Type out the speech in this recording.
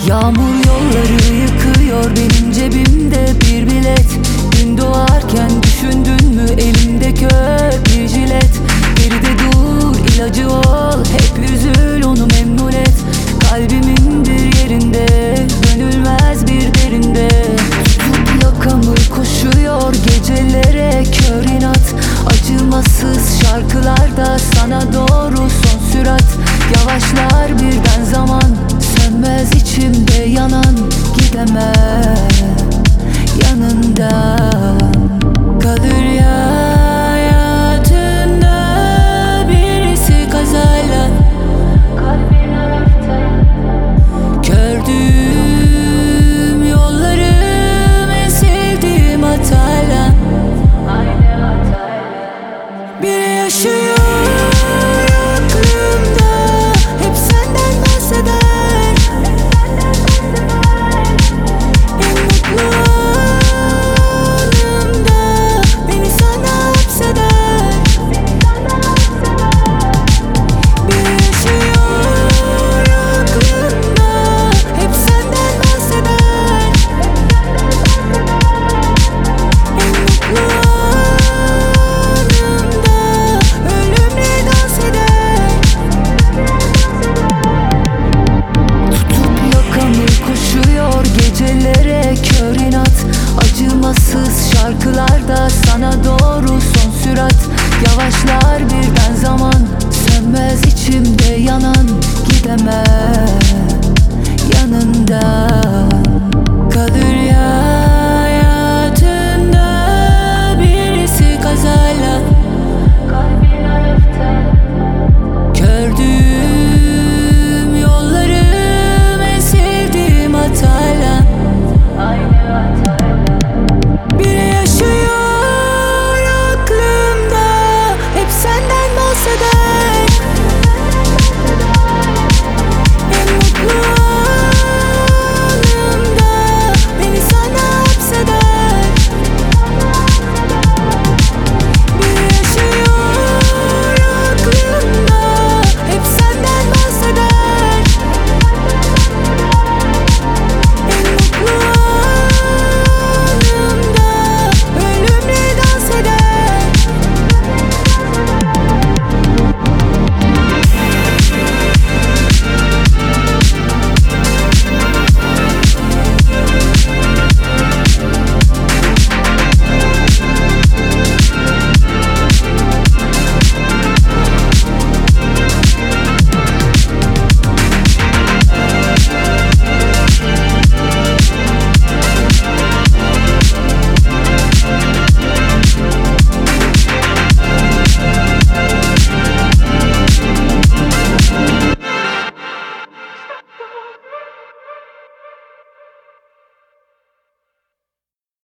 Yağmur yolları yıkıyor, benim cebimde bir bilet. Gün doğarken düşündün mü elimde köprü jilet. Geride dur, ilacı ol, hep üzül onu memnun et. Kalbimin bir yerinde, dönülmez bir derinde. Tutup yakamı koşuyor gecelere kör inat. Acımasız şarkılarda sana doğru son sürat. Yavaşlar birden zaman, sönmez içimde yanan. Gidemem yanından, kalır ya.